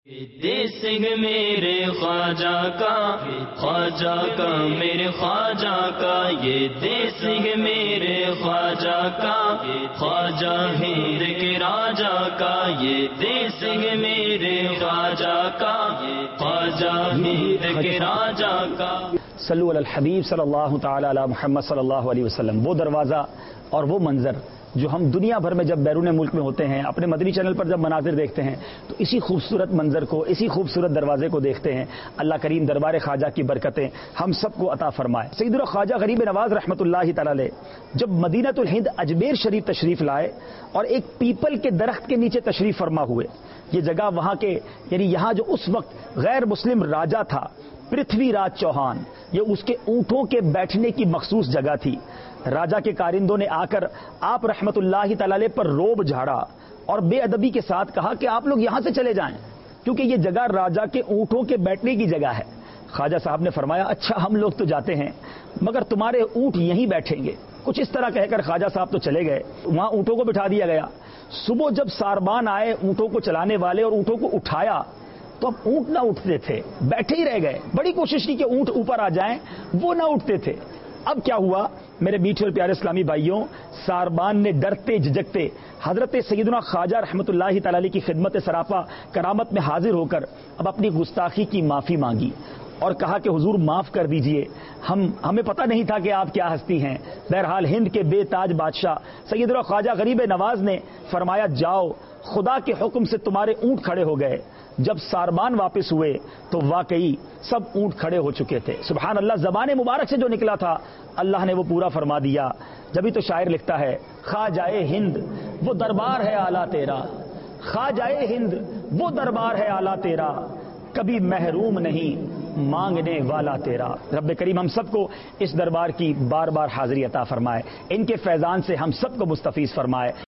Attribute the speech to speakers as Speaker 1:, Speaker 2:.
Speaker 1: سنگھ میرے خواجہ کا میرے خواجہ کا، یہ سنگھ میرے خواجہ کا، خواجہ ہند کے راجا کا، یہ سنگھ میرے خواجہ کا، خواجہ ہند کے راجا کا۔
Speaker 2: صلو علی الحبیب صلی اللہ تعالی علی محمد صلی اللہ علیہ وسلم۔ وہ دروازہ اور وہ منظر جو ہم دنیا بھر میں جب بیرون ملک میں ہوتے ہیں، اپنے مدنی چینل پر جب مناظر دیکھتے ہیں تو اسی خوبصورت منظر کو، اسی خوبصورت دروازے کو دیکھتے ہیں۔ اللہ کریم دربار خواجہ کی برکتیں ہم سب کو عطا فرمائے۔ سیدنا خواجہ غریب نواز رحمۃ اللہ تعالی علیہ جب مدینہ الہند اجمیر شریف تشریف لائے اور ایک پیپل کے درخت کے نیچے تشریف فرما ہوئے، یہ جگہ وہاں کے یہاں جو اس وقت غیر مسلم راجا تھا پرتھوی راج چوہان، یہ اس کے اونٹوں کے بیٹھنے کی مخصوص جگہ تھی۔ راجا کے کارندوں نے آ کر آپ رحمت اللہ تعالی پر روب جھاڑا اور بے ادبی کے ساتھ کہا کہ آپ لوگ یہاں سے چلے جائیں کیونکہ یہ جگہ راجا کے اونٹوں کے بیٹھنے کی جگہ ہے۔ خواجہ صاحب نے فرمایا اچھا ہم لوگ تو جاتے ہیں مگر تمہارے اونٹ یہیں بیٹھیں گے، کچھ اس طرح کہہ کر خواجہ صاحب تو چلے گئے، وہاں اونٹوں کو بٹھا دیا گیا۔ صبح جب ساربان آئے اونٹوں کو چلانے والے اور اونٹوں کو اٹھایا تو اب اونٹ نہ اٹھتے تھے، بیٹھے ہی رہ گئے، بڑی کوشش کی کہ اونٹ اوپر آ جائیں، وہ نہ اٹھتے تھے۔ اب کیا ہوا میرے میٹھے اور پیارے اسلامی بھائیوں، ساربان نے ڈرتے جھجکتے حضرت سیدنا خواجہ رحمۃ اللہ تعالی کی خدمت سراپا کرامت میں حاضر ہو کر اب اپنی گستاخی کی معافی مانگی اور کہا کہ حضور معاف کر دیجئے، ہمیں پتہ نہیں تھا کہ آپ کیا ہستی ہیں۔ بہرحال ہند کے بے تاج بادشاہ سیدنا خواجہ غریب نواز نے فرمایا جاؤ، خدا کے حکم سے تمہارے اونٹ کھڑے ہو گئے۔ جب ساربان واپس ہوئے تو واقعی سب اونٹ کھڑے ہو چکے تھے۔ سبحان اللہ، زبان مبارک سے جو نکلا تھا اللہ نے وہ پورا فرما دیا۔ جبھی تو شاعر لکھتا ہے خواجہ ہند وہ دربار ہے اعلیٰ تیرا، خواجہ ہند وہ دربار ہے اعلیٰ تیرا، کبھی محروم نہیں مانگنے والا تیرا۔ رب کریم ہم سب کو اس دربار کی بار بار حاضری عطا فرمائے، ان کے فیضان سے ہم سب کو مستفیض فرمائے۔